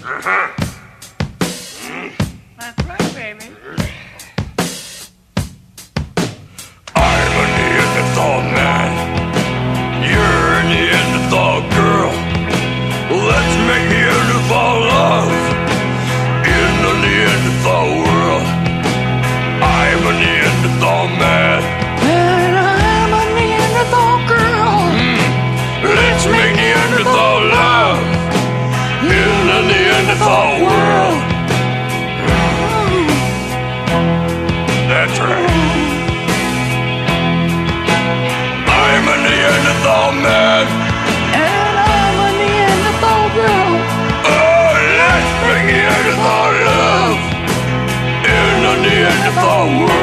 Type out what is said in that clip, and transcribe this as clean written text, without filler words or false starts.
That's right, baby. I'm a Neanderthal man. You're a Neanderthal girl. Let's make Neanderthal love in the Neanderthal world. I'm a Neanderthal man. And I'm a Neanderthal girl. Let's make Neanderthal love in the Neanderthal world. That's right. I'm a Neanderthal man. And I'm a Neanderthal girl. Oh, let's make Neanderthal love in the Neanderthal world.